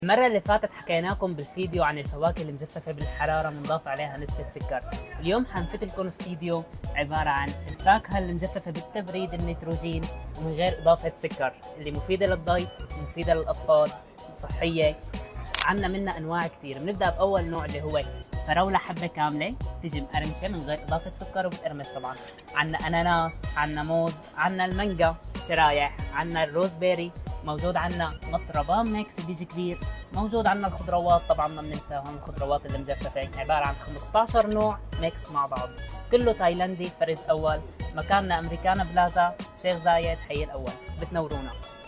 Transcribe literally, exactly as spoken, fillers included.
المرة اللي فاتت حكيناكم بالفيديو عن الفواكه المجففة بالحرارة منضاف عليها نسبة سكر. اليوم حنفتلكم فيديو عبارة عن الفاكهة المجففة بالتبريد النيتروجين ومن غير إضافة سكر، اللي مفيدة للضيف ومفيدة للأطفال وصحية. عنا منها أنواع كثير. بنبدأ بأول نوع اللي هو فراولة حبة كاملة تجي مقرمشة من غير إضافة سكر وبتقرمش طبعا. عنا أناناس، عنا موز، عنا المانجا شرايح، عنا الروز بيري، موجود عنا مطربان ميكس بيجي كبير، موجود عنا الخضروات طبعا ما بننساهم، الخضروات اللي مجففة عبارة عن خمسة عشر نوع ميكس مع بعض، كله تايلاندي. فرز أول، مكاننا أمريكانا بلازا، شيخ زايد، حي الأول. بتنورونا.